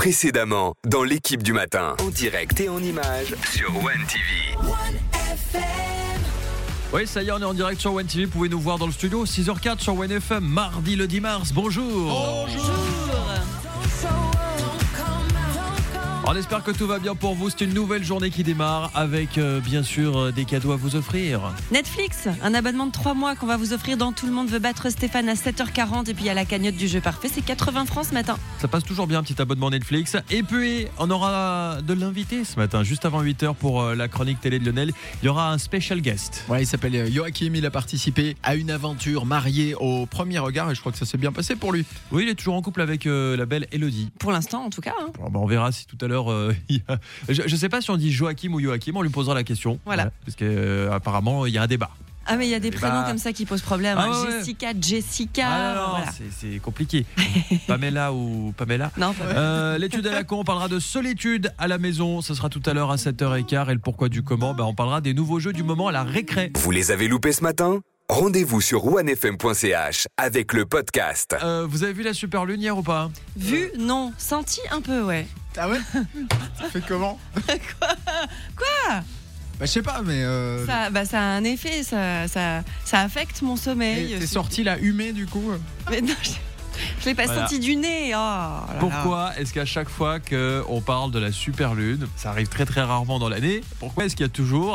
Précédemment, dans l'équipe du matin, en direct et en images sur One TV. Oui, ça y est, on est en direct sur One TV. Vous pouvez nous voir dans le studio, 6h04 sur One FM, mardi le 10 mars. Bonjour. On espère que tout va bien pour vous. C'est une nouvelle journée qui démarre avec bien sûr des cadeaux à vous offrir. Netflix, un abonnement de 3 mois qu'on va vous offrir dans Tout le monde veut battre Stéphane à 7h40. Et puis il y a la cagnotte du jeu parfait, c'est 80 francs ce matin. Ça passe toujours bien, un petit abonnement Netflix. Et puis, on aura de l'invité ce matin, juste avant 8h pour la chronique télé de Lionel. Il y aura un special guest. Ouais, il s'appelle Joachim, il a participé à une aventure mariée au premier regard et je crois que ça s'est bien passé pour lui. Oui, il est toujours en couple avec la belle Elodie. Pour l'instant en tout cas. Bon, on verra si tout à l'heure je sais pas si on dit Joachim ou Joachim, on lui posera la question. Voilà. Parce qu'apparemment il y a un débat. Ah mais il y a des prénoms comme ça qui posent problème. Ouais. Jessica. Ah non, voilà. c'est compliqué. Pamela ou Pamela. Non, l'étude à la con, on parlera de solitude à la maison. Ce sera tout à l'heure à 7h15. Et le pourquoi du comment, on parlera des nouveaux jeux du moment à la récré. Vous les avez loupés ce matin ? Rendez-vous sur onefm.ch avec le podcast. Vous avez vu la super lune hier ou pas ? Vu, non. Senti un peu, ouais. Ah ouais. Ça fait comment? Quoi? Bah je sais pas mais Ça a un effet, ça affecte mon sommeil. t'es sorti là humé du coup? Mais non, je l'ai pas senti du nez. Oh, là là. Pourquoi est-ce qu'à chaque fois qu'on parle de la super lune, ça arrive très très rarement dans l'année, pourquoi est-ce qu'il y a toujours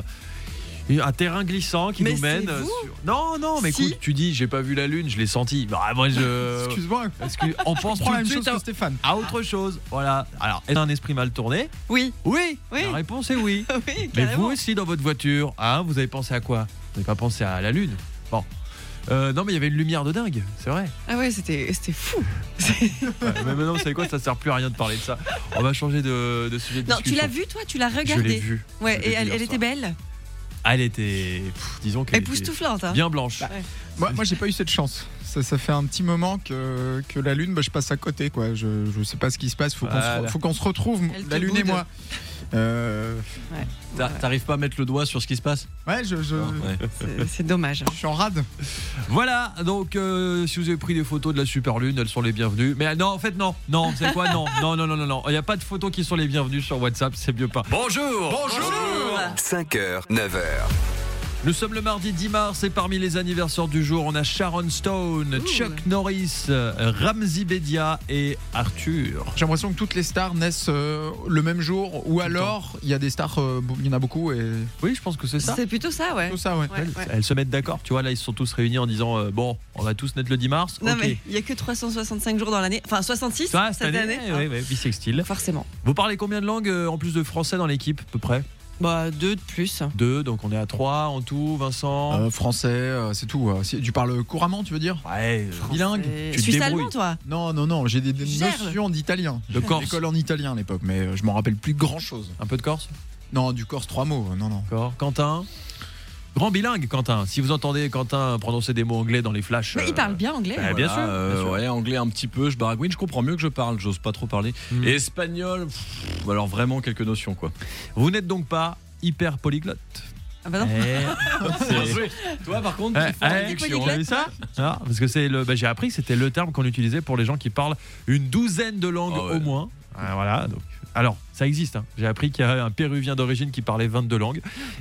un terrain glissant qui nous mène sur... Non, mais si. écoute, tu dis j'ai pas vu la lune, je l'ai senti. Bah, moi Excuse-moi. on pense tout la de même suite chose que Stéphane. à autre chose. Voilà. Alors, est-ce un esprit mal tourné ? Oui. Oui. Oui. La réponse est oui. Oui, Mais carrément. vous aussi dans votre voiture, vous avez pensé à quoi ? Vous n'avez pas pensé à la lune ? Bon. Non, mais il y avait une lumière de dingue, c'est vrai. Ah ouais, c'était fou. Ouais, mais maintenant, vous savez quoi ? Ça sert plus à rien de parler de ça. On va changer de sujet de Non, discussion. tu l'as vu toi, tu l'as regardé. Je l'ai vu. Ouais, Je l'ai et vu elle hier était soir. belle. Elle était, disons qu'elle était Époustouflante. Hein. bien blanche. Ouais. Moi j'ai pas eu cette chance. Ça fait un petit moment que la lune, je passe à côté quoi. Je sais pas ce qui se passe. Faut qu'on se retrouve, Elle te la lune et boude. moi. T'arrives pas à mettre le doigt sur ce qui se passe ? Ouais, je C'est dommage. suis en rade. Voilà, donc si vous avez pris des photos de la super lune, elles sont les bienvenues. Mais non, en fait non, c'est quoi ? Non. Il n'y a pas de photos qui sont les bienvenues sur WhatsApp, c'est mieux pas. Bonjour. 5h, 9h. Nous sommes le mardi 10 mars et parmi les anniversaires du jour, on a Sharon Stone, Chuck Norris, Ramzi Bedia et Arthur. J'ai l'impression que toutes les stars naissent le même jour ou alors il y a des stars, il y en a beaucoup et Oui, je pense que c'est ça. C'est plutôt ça, ouais. tout ça ouais. Ouais. Elles se mettent d'accord, tu vois, là ils se sont tous réunis en disant bon, on va tous naître le 10 mars. Non ok. mais il y a que 365 jours dans l'année. Enfin 66 Ça, cette année. oui, bisextile. Forcément. Vous parlez combien de langues en plus de français dans l'équipe à peu près ? Bah 2 de plus. 2, donc on est à 3 en tout, Vincent. Français, c'est tout. Tu parles couramment, tu veux dire? Ouais, Bilingue. Tu te Suisse débrouilles. allemand toi. Non, j'ai des Gerbe. notions d'italien. De corse. L'école en italien à l'époque, mais je m'en rappelle plus grand chose. Un peu de corse. Non, du corse 3 mots, non. D'accord. Quentin. Grand bilingue, Quentin. Si vous entendez Quentin prononcer des mots anglais dans les flashs. Mais il parle bien anglais. bah, bien sûr, bien sûr. Ouais, anglais un petit peu, je baragouine, je comprends mieux que je parle, j'ose pas trop parler. Et espagnol, alors vraiment quelques notions quoi. Vous n'êtes donc pas hyper polyglotte. Ah bah non. Toi par contre, tu fais une induction, Vous avez vu ça ? Ah, parce que c'est j'ai appris que c'était le terme qu'on utilisait pour les gens qui parlent une douzaine de langues au moins. Ah, voilà. Donc, alors, ça existe. Hein. J'ai appris qu'il y a un Péruvien d'origine qui parlait 22 langues.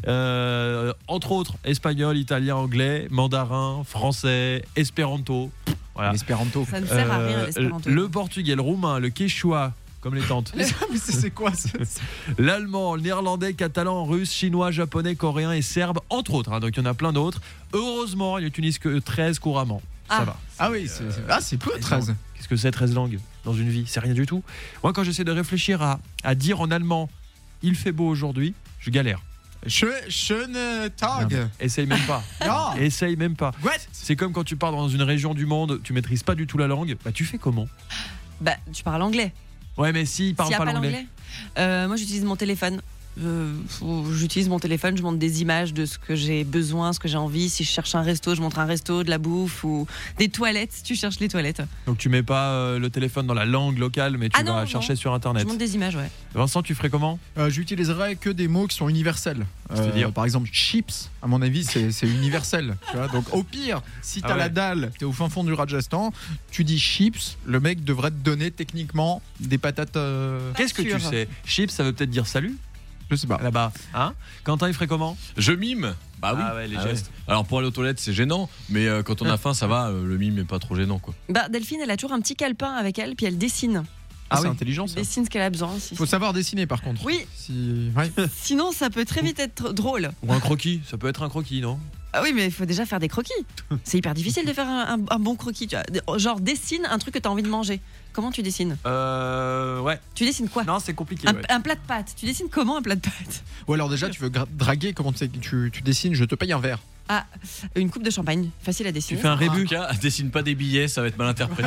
Entre autres, espagnol, italien, anglais, mandarin, français, espéranto. Voilà. L'espéranto. Ça ne sert à rien l'espéranto. Le portugais, le roumain, le quechua, comme les tantes. Mais c'est quoi ça? L'allemand, le néerlandais, catalan, russe, chinois, japonais, coréen et serbe, entre autres. Hein, donc il y en a plein d'autres. Heureusement, ils n'utilisent que 13 couramment. Ça va. Ah oui, c'est peu 13. Qu'est-ce que c'est 13 langues dans une vie ? C'est rien du tout. Moi, quand j'essaie de réfléchir à dire en allemand « il fait beau aujourd'hui », je galère. Schöne Non, Tag. mais essaye même pas. Non. Essaye même pas. What? C'est comme quand tu pars dans une région du monde, tu maîtrises pas du tout la langue, bah tu fais comment ? Bah tu parles anglais. Ouais, mais s'ils parlent S'il y a pas pas l'anglais. l'anglais. Moi j'utilise mon téléphone. J'utilise mon téléphone, je montre des images de ce que j'ai besoin, ce que j'ai envie. Si je cherche un resto, je montre un resto, de la bouffe ou des toilettes, si tu cherches les toilettes. Donc tu mets pas le téléphone dans la langue locale, mais tu vas chercher sur Internet. Je montre des images, ouais. Vincent, tu ferais comment ? J'utiliserais que des mots qui sont universels. C'est-à-dire par exemple, chips, à mon avis, c'est universel. Tu vois. Donc au pire, si t'as la dalle, t'es au fin fond du Rajasthan, tu dis chips, le mec devrait te donner techniquement des patates. Qu'est-ce que tu sais ? Chips, ça veut peut-être dire salut ? Je sais pas. Là-bas, hein ? Quentin, il ferait comment ? Je mime. Bah oui. Ah ouais, les gestes. Ouais. Alors pour aller aux toilettes, c'est gênant, mais quand on a faim, ça va. Le mime est pas trop gênant, quoi. Delphine, elle a toujours un petit calepin avec elle, puis elle dessine. C'est intelligent, ça. Elle dessine ce qu'elle a besoin. Faut savoir dessiner, par contre. Oui. Sinon, ça peut très vite être drôle. Ou un croquis. Ça peut être un croquis, non ? Ah oui, mais il faut déjà faire des croquis. C'est hyper difficile de faire un bon croquis. Tu vois. Genre, dessine un truc que tu as envie de manger. Comment tu dessines ? Ouais. Tu dessines quoi ? Non, c'est compliqué. Un plat de pâtes. Tu dessines comment un plat de pâtes ? Ou alors déjà, tu veux draguer, comment tu dessines, je te paye un verre. Ah, une coupe de champagne, facile à dessiner. Tu fais un rébut. En tout cas, dessine pas des billets, ça va être mal interprété.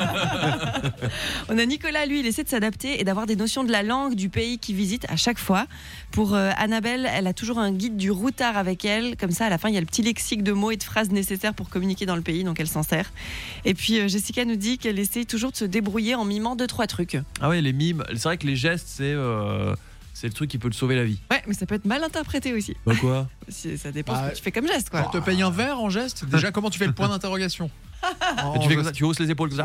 On a Nicolas, lui, il essaie de s'adapter et d'avoir des notions de la langue du pays qu'il visite à chaque fois. Pour Annabelle, elle a toujours un guide du routard avec elle. Comme ça, à la fin, il y a le petit lexique de mots et de phrases nécessaires pour communiquer dans le pays, donc elle s'en sert. Et puis Jessica nous dit qu'elle essaie toujours de se débrouiller en mimant 2-3 trucs. Ah ouais, les mimes. C'est vrai que les gestes, c'est le truc qui peut te sauver la vie. Ouais, mais ça peut être mal interprété aussi. Bah quoi ? Ça dépend ce que tu fais comme geste, quoi. On te paye un verre en geste. Déjà, comment tu fais le point d'interrogation ? Tu fais comme ça, tu hausses les épaules comme ça.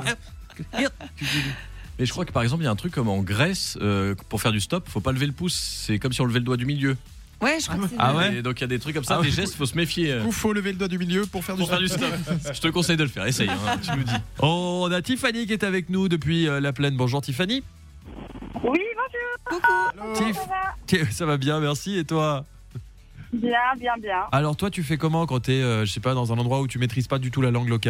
Mais je crois que par exemple, il y a un truc comme en Grèce, pour faire du stop, faut pas lever le pouce. C'est comme si on levait le doigt du milieu. Ouais, je crois que c'est Ah ouais. Et donc il y a des trucs comme ça, des gestes, faut se méfier. Il faut lever le doigt du milieu pour faire du stop. Je te conseille de le faire, essaye, tu nous dis. On a Tiffany qui est avec nous depuis la Plaine. Bonjour Tiffany. Oui, bonjour. Coucou. Ça va bien, merci. Et toi ? Bien. Alors toi, tu fais comment quand t'es, je sais pas, dans un endroit où tu maîtrises pas du tout la langue locale ?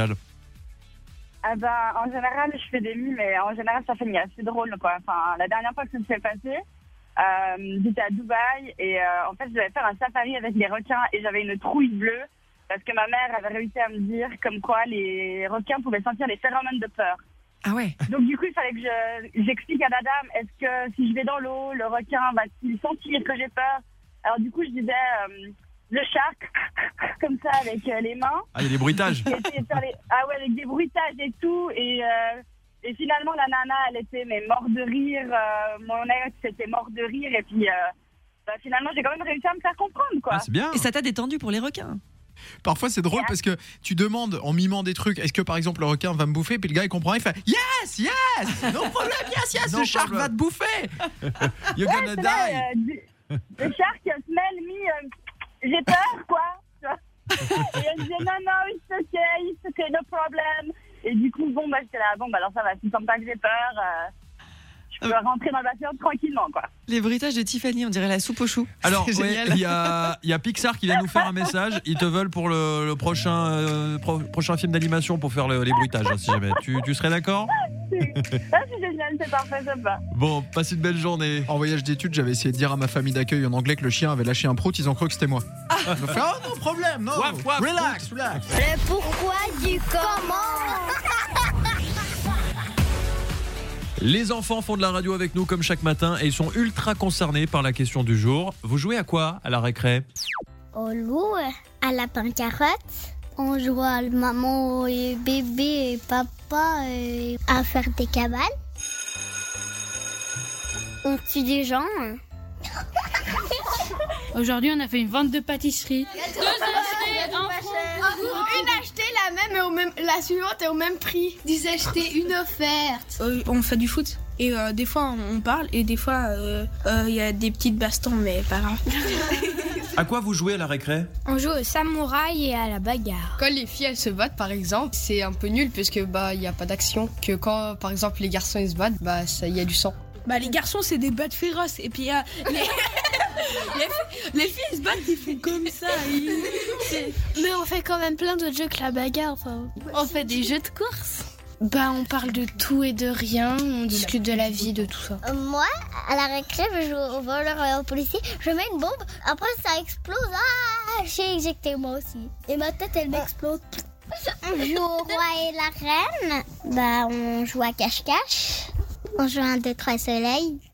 En général, je fais des mimes, mais en général, ça finit assez drôle, quoi. Enfin, la dernière fois que ça s'est passé, j'étais à Dubaï et en fait, je devais faire un safari avec les requins et j'avais une trouille bleue parce que ma mère avait réussi à me dire comme quoi les requins pouvaient sentir les phéromones de peur. Ah ouais. Donc du coup, il fallait que j'explique à la dame, est-ce que si je vais dans l'eau, le requin va-t-il sentir que j'ai peur ? Alors du coup, je disais le shark, comme ça, avec les mains. Ah, il y a des bruitages. Ah ouais, avec des bruitages et tout. Et finalement, la nana, elle était morte de rire. Mon ex était mort de rire. Et puis finalement, j'ai quand même réussi à me faire comprendre, quoi. Ah, c'est bien. Et ça t'a détendu pour les requins ? Parfois c'est drôle parce que tu demandes en mimant des trucs, est-ce que par exemple le requin va me bouffer, puis le gars il comprend, il fait yes, no problem, yes, le shark va te bouffer. You're gonna die. Le shark smell me, j'ai peur, quoi. Et elle disait non, it's okay, no problem. Et du coup j'étais là, alors ça va, tu sens pas que j'ai peur. Je peux rentrer dans le vestiaire tranquillement, quoi. Les bruitages de Tiffany, on dirait la soupe aux choux. Alors, il y a Pixar qui vient nous faire un message. Ils te veulent pour le prochain film d'animation pour faire les bruitages, si jamais. Tu serais d'accord ? C'est génial, c'est parfait, ça va. Bon, passe une belle journée. En voyage d'études, j'avais essayé de dire à ma famille d'accueil en anglais que le chien avait lâché un prout, ils ont cru que c'était moi. Ils ont fait non problème, non. Waf, relax. Le pourquoi du comment. Les enfants font de la radio avec nous comme chaque matin et ils sont ultra concernés par la question du jour. Vous jouez à quoi à la récré ? On joue à la carotte. On joue à maman et bébé et papa à faire des cabanes. On tue des gens. Aujourd'hui, on a fait une vente de pâtisserie. Une achetée, la même, la suivante est au même prix. 10 achetés, une offerte. On fait du foot. Et des fois, on parle. Et des fois, il y a des petites bastons, mais pas grave. À quoi vous jouez à la récré ? On joue au samouraï et à la bagarre. Quand les filles, elles se battent, par exemple, c'est un peu nul, parce que il y a pas d'action. Que quand, par exemple, les garçons, ils se battent, il y a du sang. Les garçons, c'est des bêtes féroces. Et puis, les filles, ils se battent, ils font comme ça. Mais on fait quand même plein d'autres jeux que la bagarre. On fait des jeux de course. On parle de tout et de rien. On discute de la vie, de tout ça. Moi, à la récré, je joue au voleur et au policier. Je mets une bombe, après ça explose. Ah, j'ai éjecté moi aussi. Et ma tête, elle m'explose. On joue au roi et la reine. On joue à cache-cache. On joue à 1, 2, 3 soleil.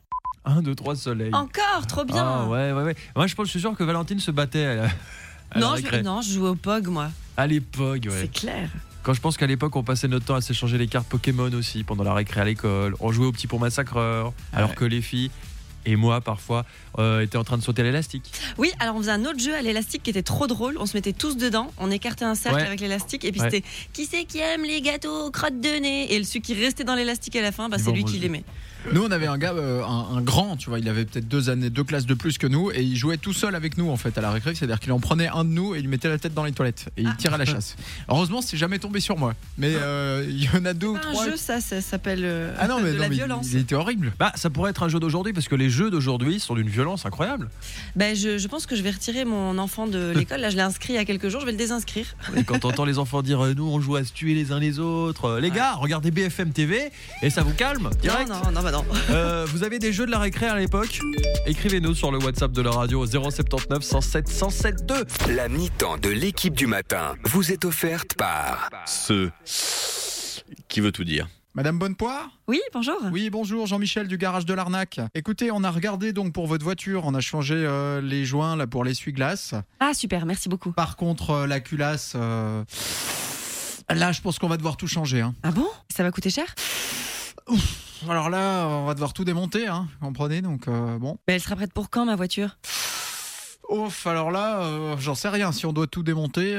1, 2, 3 soleil. Encore, trop bien. Ah ouais. Moi, je suis sûr que Valentine se battait à la Non, récré. je jouais au POG, moi. À l'époque, ouais. C'est clair. Quand je pense qu'à l'époque, on passait notre temps à s'échanger les cartes Pokémon aussi pendant la récré à l'école. On jouait au petit pour massacreur, alors que les filles et moi, parfois, étaient en train de sauter à l'élastique. Oui, alors on faisait un autre jeu à l'élastique qui était trop drôle. On se mettait tous dedans, on écartait un cercle avec l'élastique, et puis c'était qui c'est qui aime les gâteaux crotte de nez. Et celui qui restait dans l'élastique à la fin, c'est lui qui l'aimait. Nous, on avait un gars, un grand, tu vois, il avait peut-être 2 classes de plus que nous, et il jouait tout seul avec nous en fait à la récré, c'est-à-dire qu'il en prenait un de nous et il mettait la tête dans les toilettes et il tirait à la chasse. Heureusement, c'est jamais tombé sur moi, mais il y en a 2 ou 3. Un jeu, ça s'appelle de la violence. Il était horrible. Ça pourrait être un jeu d'aujourd'hui parce que les jeux d'aujourd'hui sont d'une violence incroyable. Je pense que je vais retirer mon enfant de l'école. Là, je l'ai inscrit il y a quelques jours, je vais le désinscrire. Et quand t'entends les enfants dire nous on joue à se tuer les uns les autres, les gars, regardez BFM TV et ça vous calme direct. Non. Vous avez des jeux de la récré à l'époque? Écrivez-nous sur le WhatsApp de la radio 079 107 107 2. La mi-temps de l'équipe du matin vous est offerte par Ce qui veut tout dire. Madame Bonnepoire ? Oui, bonjour. Oui, bonjour, Jean-Michel du garage de l'Arnaque. Écoutez, on a regardé donc pour votre voiture, on a changé les joints là pour l'essuie-glace. Ah super, merci beaucoup. Par contre, la culasse, là je pense qu'on va devoir tout changer. Hein. Ah bon? Ça va coûter cher? Alors là, on va devoir tout démonter, hein, comprenez, donc bon. Mais elle sera prête pour quand, ma voiture? Ouf, alors là, j'en sais rien, si on doit tout démonter...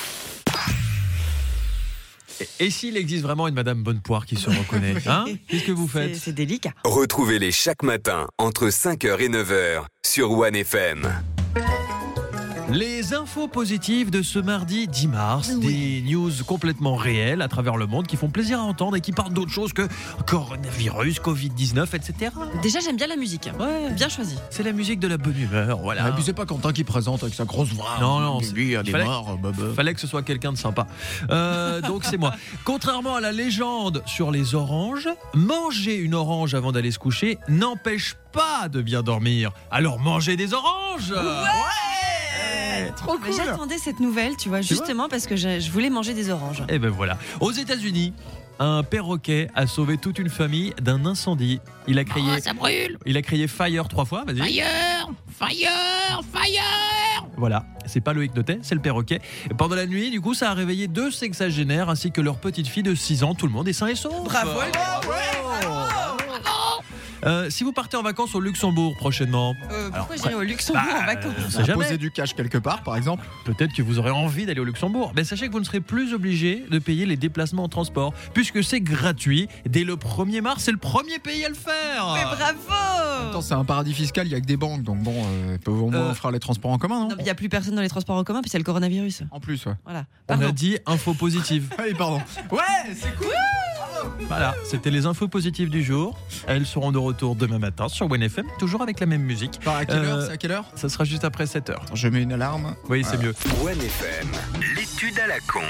Et s'il existe vraiment une Madame Bonnepoire qui se reconnaît, hein? Qu'est-ce que vous faites? C'est délicat. Retrouvez-les chaque matin entre 5h et 9h sur One FM. Les infos positives de ce mardi 10 mars, des news complètement réelles à travers le monde qui font plaisir à entendre et qui parlent d'autre chose que coronavirus, Covid-19, etc. Déjà, j'aime bien la musique. Ouais, bien choisi. C'est la musique de la bonne humeur, voilà. Abusez pas Quentin qui présente avec sa grosse voix. Non, lui, il fallait que ce soit quelqu'un de sympa. Donc c'est moi. Contrairement à la légende sur les oranges, manger une orange avant d'aller se coucher n'empêche pas de bien dormir. Alors mangez des oranges. Trop cool. J'attendais cette nouvelle, tu vois, justement parce que je voulais manger des oranges. Et ben voilà. Aux États-Unis, un perroquet a sauvé toute une famille d'un incendie. Il a crié ça brûle. Il a crié fire 3 fois, vas-y. Fire. Voilà, c'est pas Loïc Notet, c'est le perroquet. Et pendant la nuit, du coup, ça a réveillé 2 sexagénaires ainsi que leur petite fille de 6 ans. Tout le monde est sain et sauf. Bravo. Si vous partez en vacances au Luxembourg prochainement, pourquoi j'irai au Luxembourg en vacances? on sait jamais. Poser du cash quelque part, par exemple. Peut-être que vous aurez envie d'aller au Luxembourg. Mais sachez que vous ne serez plus obligé de payer les déplacements en transport, puisque c'est gratuit. Dès le 1er mars, c'est le premier pays à le faire. Mais bravo! Attends, c'est un paradis fiscal, il y a que des banques, donc bon, ils peuvent au moins offrir les transports en commun, non? Il n'y a plus personne dans les transports en commun, puis c'est le coronavirus. En plus, ouais. Voilà. On a dit info positive. Oui, pardon. Ouais, c'est cool. Voilà, c'était les infos positives du jour. Elles seront de retour demain matin sur One FM, toujours avec la même musique. À quelle heure? C'est à quelle heure? Ça sera juste après 7h. Je mets une alarme. Oui, c'est mieux. One FM, l'étude à la con.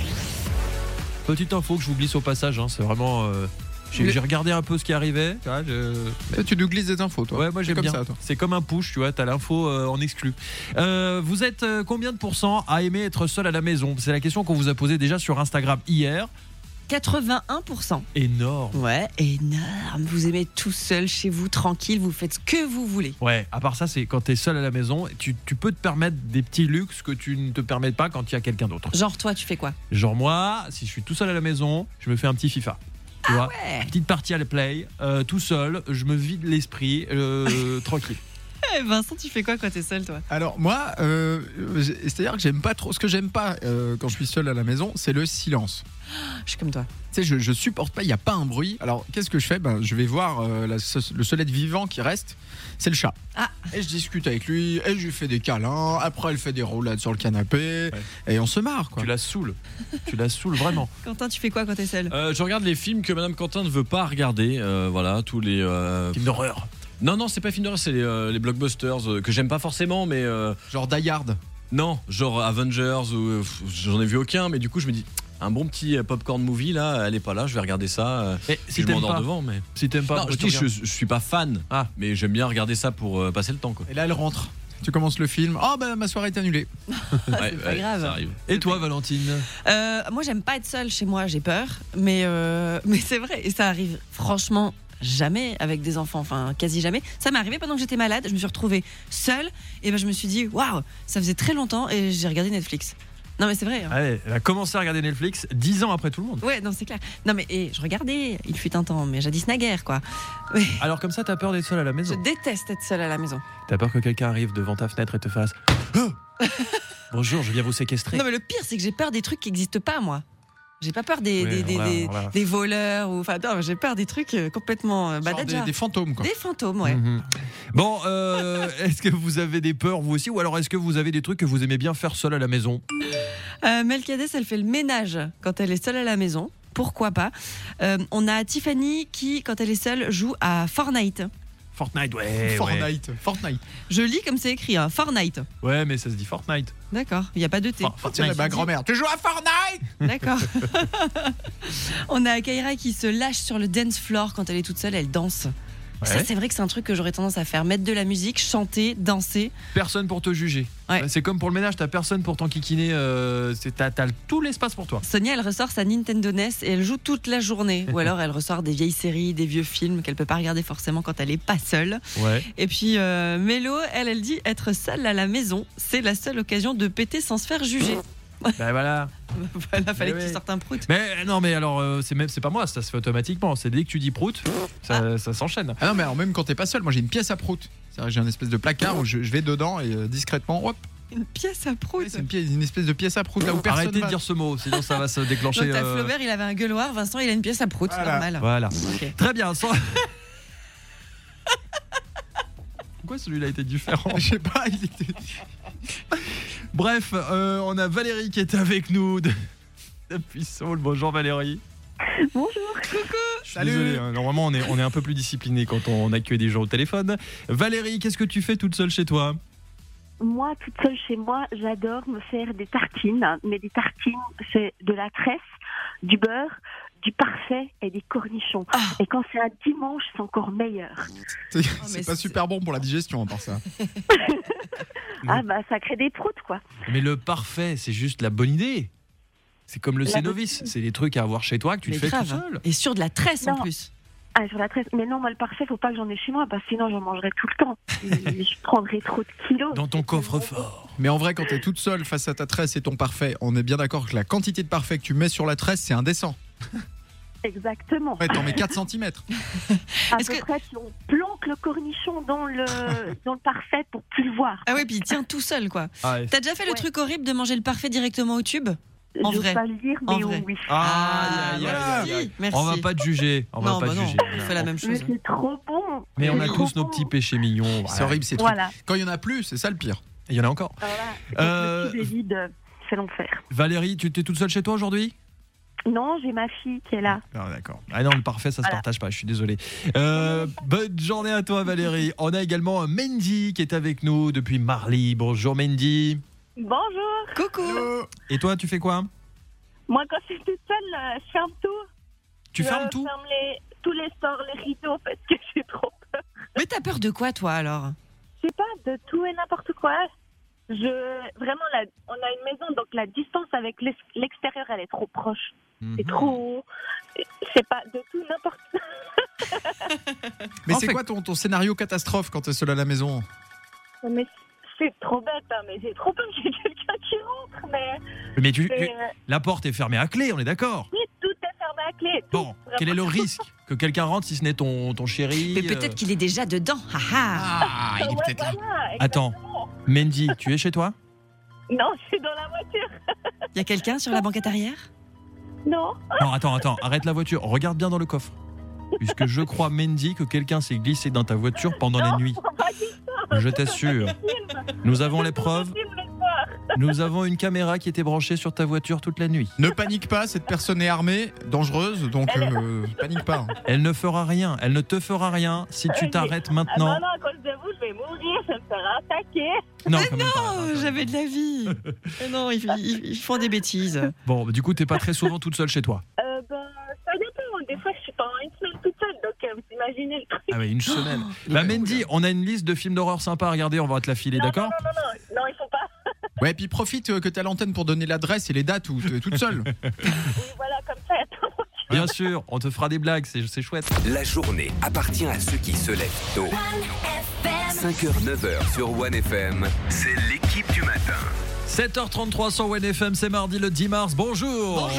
Petite info que je vous glisse au passage, hein, c'est vraiment... J'ai regardé un peu ce qui arrivait. Tu nous glisses des infos, toi. Ouais, moi j'aime bien. Ça, toi. C'est comme un push, tu vois, t'as l'info en exclu. Vous êtes combien de pourcents à aimer être seul à la maison? C'est la question qu'on vous a posée déjà sur Instagram hier. 81%. Énorme. Ouais, énorme. Vous aimez tout seul chez vous, tranquille, vous faites ce que vous voulez. Ouais, à part ça, c'est quand t'es seul à la maison, tu peux te permettre des petits luxes que tu ne te permets pas quand il y a quelqu'un d'autre. Genre toi, tu fais quoi? Genre moi, si je suis tout seul à la maison, je me fais un petit FIFA. Tu vois, ouais. Petite partie à la play, tout seul, je me vide l'esprit, tranquille. Vincent, tu fais quoi quand t'es seul, toi? Alors moi, c'est-à-dire que j'aime pas trop. Ce que j'aime pas quand je suis seul à la maison, c'est le silence. Je suis comme toi. Tu sais, je supporte pas. Il y a pas un bruit. Alors qu'est-ce que je fais? Je vais voir le seul être vivant qui reste, c'est le chat. Ah. Et je discute avec lui. Et je lui fais des câlins. Après, elle fait des roulades sur le canapé. Ouais. Et on se marre, quoi. Tu la saoules. Tu la saoules vraiment. Quentin, tu fais quoi quand t'es seul? Je regarde les films que Madame Quentin ne veut pas regarder. Voilà, tous les films d'horreur. Non, c'est pas film d'horreur, c'est les blockbusters que j'aime pas forcément, mais genre Die Hard. Non, genre Avengers ou j'en ai vu aucun, mais du coup je me dis un bon petit popcorn movie là, elle est pas là, je vais regarder ça. Si je m'endors devant, mais si t'aimes pas, non, je suis pas fan, mais j'aime bien regarder ça pour passer le temps, quoi. Et là elle rentre. Tu commences le film. Oh ma soirée est annulée. C'est pas grave. Ça arrive. Et toi, Valentine? Moi, j'aime pas être seule chez moi. J'ai peur, mais c'est vrai et ça arrive franchement jamais avec des enfants, enfin quasi jamais. Ça m'est arrivé pendant que j'étais malade, je me suis retrouvée seule et ben je me suis dit waouh, ça faisait très longtemps et j'ai regardé Netflix. Non mais c'est vrai. Hein. Allez, elle a commencé à regarder Netflix 10 ans après tout le monde. Ouais, non c'est clair. Non mais je regardais, il fut un temps, mais jadis naguère quoi. Ouais. Alors comme ça, t'as peur d'être seule à la Je maison. déteste être seule à la maison. T'as peur que quelqu'un arrive devant ta fenêtre et te fasse bonjour, je viens vous séquestrer. Non mais le pire c'est que j'ai peur des trucs qui n'existent pas moi. J'ai pas peur des voleurs ou enfin non, j'ai peur des trucs complètement badadja. Des fantômes quoi. Des fantômes, ouais. Bon, est-ce que vous avez des peurs vous aussi, ou alors est-ce que vous avez des trucs que vous aimez bien faire seul à la maison? Melkades, elle fait le ménage quand elle est seule à la maison. Pourquoi pas? On a Tiffany qui, quand elle est seule, joue à Fortnite. Fortnite, ouais. Fortnite. Je lis comme c'est écrit, hein, Fortnite. Ouais, mais ça se dit Fortnite. D'accord, il n'y a pas de T. Tiens, ma grand-mère, tu joues à Fortnite? D'accord. On a Kaira qui se lâche sur le dance floor quand elle est toute seule, elle danse. Ouais. Ça, c'est vrai que c'est un truc que j'aurais tendance à faire. Mettre de la musique, chanter, danser. Personne pour te juger. Ouais. C'est comme pour le ménage, t'as personne pour t'enquiquiner. T'as tout l'espace pour toi. Sonia, elle ressort sa Nintendo NES et elle joue toute la journée. Ou alors elle ressort des vieilles séries, des vieux films qu'elle peut pas regarder forcément quand elle est pas seule. Ouais. Et puis Mélo, elle dit être seule à la maison, c'est la seule occasion de péter sans se faire juger. Ben voilà. Voilà, fallait Mais que tu ouais. sortes un prout. Mais non, mais alors c'est pas moi, ça se fait automatiquement. C'est dès que tu dis prout, ça s'enchaîne. Ah non, mais alors même quand t'es pas seul, moi j'ai une pièce à prout. C'est-à-dire que j'ai un espèce de placard où je vais dedans et discrètement, hop. Une pièce à prout. Ouais, c'est une espèce de pièce à prout là où personne Arrêtez de va. dire ce mot, sinon ça va se déclencher. Donc t'as Flaubert, il avait un gueuloir, Vincent, il a une pièce à prout, c'est normal. Voilà. Ok. Très bien. Pourquoi celui-là était différent? Je sais pas, il était. Bref, on a Valérie qui est avec nous depuis Saul. Bonjour Valérie. Bonjour. Je suis désolé, hein. Normalement on est un peu plus discipliné quand on accueille des gens au téléphone. Valérie, qu'est-ce que tu fais toute seule chez toi? Moi, toute seule chez moi, j'adore me faire des tartines. Mais des tartines, c'est de la tresse, du beurre, du parfait et des cornichons. Et quand c'est un dimanche, c'est encore meilleur. C'est pas super bon pour la digestion, à part ça. Ah bah, ça crée des proutes, quoi. Mais le parfait, c'est juste la bonne idée. C'est comme le Cénovis, c'est des trucs à avoir chez toi que tu te fais tout seul. Et sur de la tresse en Non. plus. Ah, sur la tresse. Mais non, moi, le parfait, faut pas que j'en ai chez moi, parce que sinon, j'en mangerai tout le temps. Je prendrai trop de kilos. Dans ton coffre-fort. Mais en vrai, quand t'es toute seule face à ta tresse et ton parfait, on est bien d'accord que la quantité de parfait que tu mets sur la tresse, c'est indécent. Exactement. Ouais, t'en mets 4 cm. À peu près, on planque le cornichon dans le parfait pour plus le voir. Ah ouais, puis il tient tout seul quoi. Ah ouais. T'as déjà fait le truc horrible de manger le parfait directement au tube? En Je vrai. veux pas le dire, En mais vrai. oui. Merci. On va pas te juger. On va Non, pas bah te non, juger. on fait la même chose. Mais c'est trop bon. Mais on a C'est tous trop nos bon. petits péchés mignons. C'est horrible ces trucs. Voilà. Quand il y en a plus, c'est ça le pire. Il y en a encore. Voilà. Le tube est vide, c'est l'enfer. Valérie, tu t'es toute seule chez toi aujourd'hui? Non, j'ai ma fille qui est là. Ah, d'accord. Ah non, le parfait, ça se partage pas, je suis désolé. Bonne journée à toi, Valérie. On a également Mandy qui est avec nous depuis Marly. Bonjour, Mandy. Bonjour. Coucou. Et toi, tu fais quoi? Moi, quand je suis toute seule, je ferme tout. Tu fermes tout? Je ferme tous les stores, les rideaux, parce que j'ai trop peur. Mais t'as peur de quoi toi alors? Je sais pas, de tout et n'importe quoi. Vraiment, on a une maison, donc la distance avec l'extérieur, elle est trop proche. C'est trop. C'est pas de tout, n'importe quoi. Mais c'est quoi ton scénario catastrophe quand t'es seule à la maison? Mais c'est trop bête, hein, mais j'ai trop peur qu'il y ait quelqu'un qui rentre. Mais la porte est fermée à clé, on est d'accord? oui, tout est fermé à clé. Tout, Bon, vraiment. quel est le risque que quelqu'un rentre si ce n'est ton chéri? Mais peut-être qu'il est déjà dedans. Ah, il est Ouais, peut-être là. voilà, Attends, exactement. Mandy, tu es chez toi? Non, je suis dans la voiture. Il y a quelqu'un sur la banquette arrière? Non. Non, attends, arrête la voiture, regarde bien dans le coffre. Puisque je crois, Mandy, que quelqu'un s'est glissé dans ta voiture pendant la nuit. Je t'assure. Nous avons les preuves. Nous avons une caméra qui était branchée sur ta voiture toute la nuit. Ne panique pas, cette personne est armée, dangereuse, donc panique pas. hein. Elle ne fera rien, elle ne te fera rien si tu t'arrêtes maintenant. Ah non, à cause de vous, je vais mourir, je vais me faire attaquer. Non, quand même pas. Oh, j'avais de la vie. Mais non, ils font des bêtises. Bon, du coup, t'es pas très souvent toute seule chez toi. Ça dépend. Des fois, je suis pendant une semaine toute seule, donc vous imaginez le truc. Ah ouais, une semaine. Bah Mandy, on a une liste de films d'horreur sympas à regarder, on va te la filer, d'accord? Non, il faut pas. Ouais, puis profite que t'as l'antenne pour donner l'adresse et les dates où t'es toute seule. Oui, voilà, comme ça, il y a tout le monde qui Bien sûr, on te fera des blagues, c'est chouette. La journée appartient à ceux qui se lèvent tôt. 5h, 9h sur One FM, c'est l'équipe du matin. 7h33 sur One FM, c'est mardi le 10 mars. Bonjour.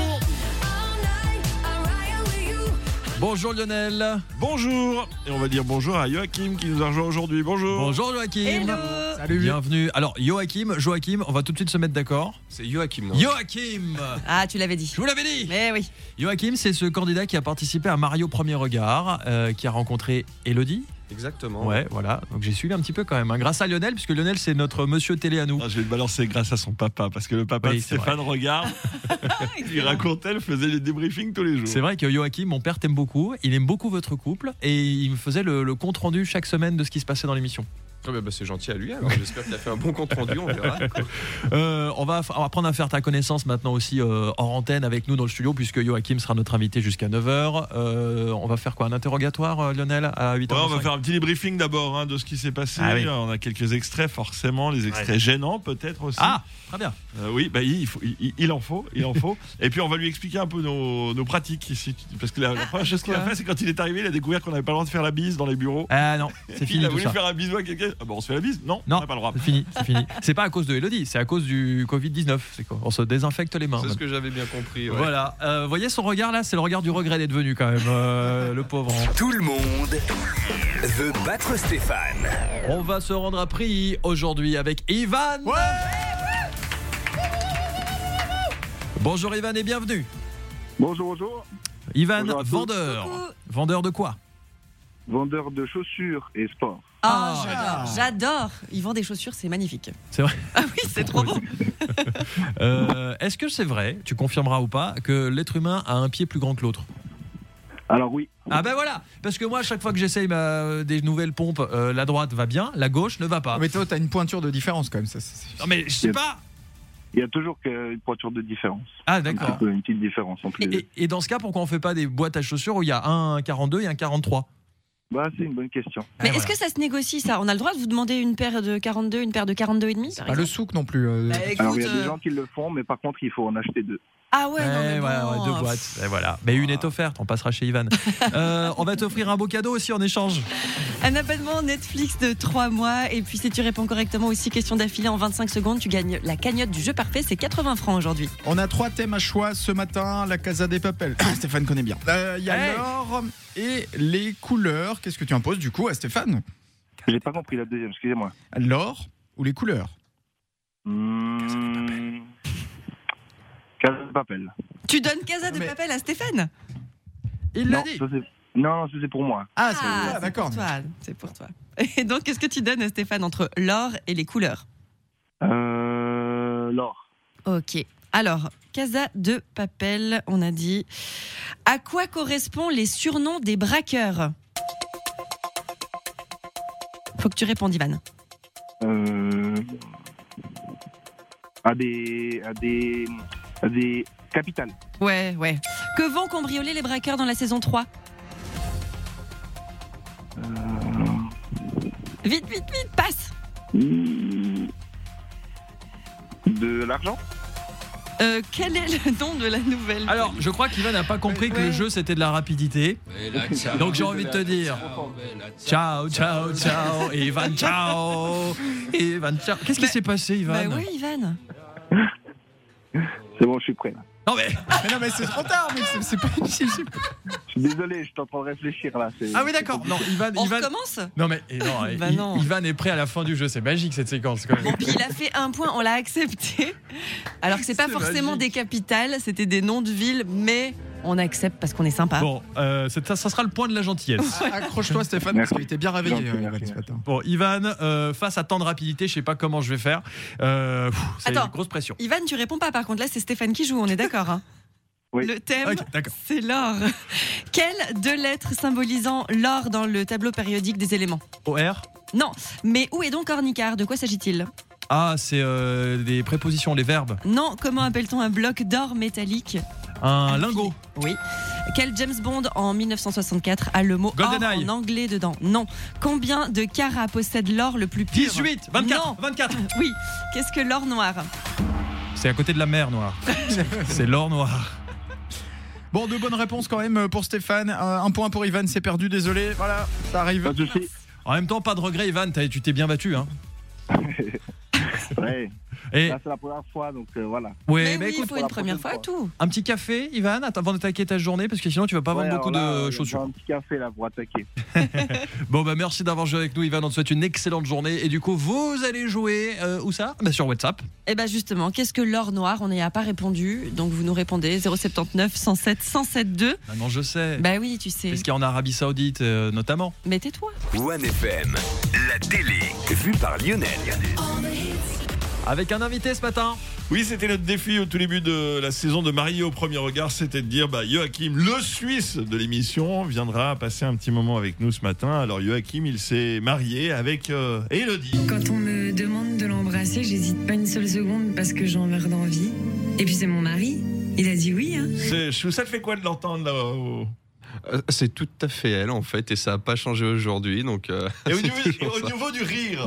Bonjour Lionel. Bonjour. Et on va dire bonjour à Joachim qui nous a rejoint aujourd'hui. Bonjour. Bonjour Joachim. Hello. Salut. Bienvenue. Alors Joachim, on va tout de suite se mettre d'accord. C'est Joachim, non? Joachim. Ah, tu l'avais dit. Je vous l'avais dit. Mais oui. Joachim, c'est ce candidat qui a participé à Mario Premier Regard, qui a rencontré Elodie. Exactement. Ouais, voilà. Donc j'ai suivi un petit peu quand même. Grâce à Lionel, puisque Lionel, c'est notre monsieur télé à nous. Je vais le balancer grâce à son papa, parce que le papa Oui, de c'est Stéphane regarde. Il racontait, il faisait les débriefings tous les jours. C'est vrai que Joachim, mon père, t'aime beaucoup. Il aime beaucoup votre couple. Et il me faisait le compte rendu chaque semaine de ce qui se passait dans l'émission. Ah bah c'est gentil à lui, alors j'espère qu'il a fait un bon compte rendu, on verra. On va apprendre à faire ta connaissance maintenant aussi hors antenne avec nous dans le studio, puisque Joachim sera notre invité jusqu'à 9h. On va faire quoi, un interrogatoire, Lionel, à 8h? On va faire un petit débriefing d'abord de ce qui s'est passé. Ah oui. On a quelques extraits, forcément, les extraits gênants peut-être aussi. Ah, très bien. Oui, bah, il en faut. Et puis on va lui expliquer un peu nos pratiques ici. Parce que la première chose qu'il a fait, c'est quand il est arrivé, il a découvert qu'on n'avait pas le droit de faire la bise dans les bureaux. Ah non, c'est fini Il a tout voulu ça. faire un bisou à quelqu'un. Ah bon, on se fait la bise? Non, on n'a pas le droit. C'est fini. C'est pas à cause de Elodie, c'est à cause du Covid-19. C'est quoi? On se désinfecte les mains. C'est ce que j'avais bien compris. Ouais. Voilà. Vous voyez son regard là, c'est le regard du regret d'être venu quand même, le pauvre. Tout le monde veut battre Stéphane. On va se rendre à Prilly aujourd'hui avec Ivan. Bonjour Ivan et bienvenue. Bonjour. Ivan, Bonjour à tous. vendeur. Coucou. Vendeur de quoi? Vendeur de chaussures et sport. J'adore. Ils vendent des chaussures, c'est magnifique. C'est vrai. Ah oui, c'est trop beau. Est-ce que c'est vrai, tu confirmeras ou pas, que l'être humain a un pied plus grand que l'autre? Alors oui. Ah ben voilà, parce que moi à chaque fois que j'essaye des nouvelles pompes, la droite va bien, la gauche ne va pas. Mais toi, t'as une pointure de différence quand même. Non mais je sais pas. Il y a toujours une pointure de différence. Ah d'accord. Une petite différence entre les deux. Et dans ce cas, pourquoi on fait pas des boîtes à chaussures où il y a un 42 et un 43? Bah, c'est une bonne question. Mais est-ce que ça se négocie ça? On a le droit de vous demander une paire de 42, une paire de 42 et demi? C'est pas le souk non plus. Alors, il y a des gens qui le font, mais par contre, il faut en acheter deux. Ah ouais, non, mais bon. 2 boîtes. Et voilà. Mais une est offerte, on passera chez Ivan. On va t'offrir un beau cadeau aussi en échange. Un abonnement Netflix de 3 mois. Et puis si tu réponds correctement aux 6 questions d'affilée en 25 secondes, tu gagnes la cagnotte du jeu parfait. C'est 80 francs aujourd'hui. On a 3 thèmes à choix ce matin. La Casa des Papel. Stéphane connaît bien. Il y a l'or et les couleurs. Qu'est-ce que tu imposes du coup à Stéphane? J'ai pas compris la deuxième, excusez-moi. L'or ou les couleurs? Casa de Papel. Tu donnes Casa de Papel à Stéphane? Il l'a dit. Non, c'est pour moi. Ah, c'est d'accord. pour toi. C'est pour toi. Et donc, qu'est-ce que tu donnes, Stéphane, entre l'or et les couleurs? L'or. Ok. Alors, Casa de Papel, on a dit. À quoi correspondent les surnoms des braqueurs? Faut que tu répondes, Ivan. À des capitales. Ouais. Que vont cambrioler les braqueurs dans la saison 3? Vite, passe. De l'argent. Quel est le nom de la nouvelle? Alors, je crois qu'Ivan n'a pas compris que le jeu c'était de la rapidité. Donc j'ai envie de te dire ciao, Ivan, ciao. Qu'est-ce qui s'est passé, Ivan? Bah oui, Ivan. C'est bon, je suis prêt là. Non mais c'est trop tard, mec. C'est pas ici. Je suis désolé, je suis en train de réfléchir là. Ah oui, d'accord. Non, Ivan. On recommence? Non mais non. non. Ivan est prêt à la fin du jeu. C'est magique cette séquence. Quand même. Bon, puis il a fait un point, on l'a accepté. Alors que c'est pas forcément magique. des capitales, c'était des noms de villes, mais on accepte parce qu'on est sympa. Bon, ça sera le point de la gentillesse. Accroche-toi, Stéphane, parce qu'il était bien réveillé ce matin. Bon, Ivan, face à tant de rapidité, je sais pas comment je vais faire. C'est une grosse pression. Ivan, tu réponds pas. Par contre, là, c'est Stéphane qui joue. On est d'accord, hein? Oui. Le thème, Ok, d'accord. c'est l'or. Quelles 2 lettres symbolisant l'or dans le tableau périodique des éléments? OR? Non, mais où est donc Ornicard? De quoi s'agit-il? Ah, c'est des prépositions, les verbes. Non, comment appelle-t-on un bloc d'or métallique? Un lingot. Oui. Quel James Bond en 1964 a le mot or GoldenEye. en anglais dedans? Non. Combien de carats possède l'or le plus pur? 18, 24, Non. 24. Oui. Qu'est-ce que l'or noir? C'est à côté de la mer Noire. C'est l'or noir. Bon, 2 bonnes réponses quand même pour Stéphane. Un point pour Ivan, c'est perdu, désolé. Voilà, ça arrive. Pas de soucis. En même temps, pas de regret, Ivan, tu t'es bien battu. Hein. Ouais. Et Là, c'est la première fois, donc voilà. ouais, Mais oui, il écoute, faut une première fois et tout. un petit café, Ivan, avant d'attaquer ta journée, parce que sinon tu vas pas vendre beaucoup de chaussures. Un petit café là pour attaquer. Bon, bah merci d'avoir joué avec nous, Ivan. On te souhaite une excellente journée. Et du coup, vous allez jouer où ça? Bah, sur WhatsApp. Et bah justement, qu'est-ce que l'or noir? On n'y a pas répondu, donc vous nous répondez 079 107 1072. Maintenant, je sais. Bah oui, tu sais. C'est ce qu'il y a en Arabie Saoudite, notamment. Mais tais-toi. One FM, la télé vue par Lionel. Avec un invité ce matin. Oui, c'était notre défi au tout début de la saison de Marié au premier regard, c'était de dire Joachim, le Suisse de l'émission, viendra passer un petit moment avec nous ce matin. Alors Joachim, il s'est marié avec Élodie. Quand on me demande de l'embrasser, j'hésite pas une seule seconde parce que j'en meurs d'envie. Et puis c'est mon mari, il a dit oui. Hein. Ça te fait quoi de l'entendre là-haut? C'est tout à fait elle en fait et ça n'a pas changé aujourd'hui donc. Et au niveau du rire.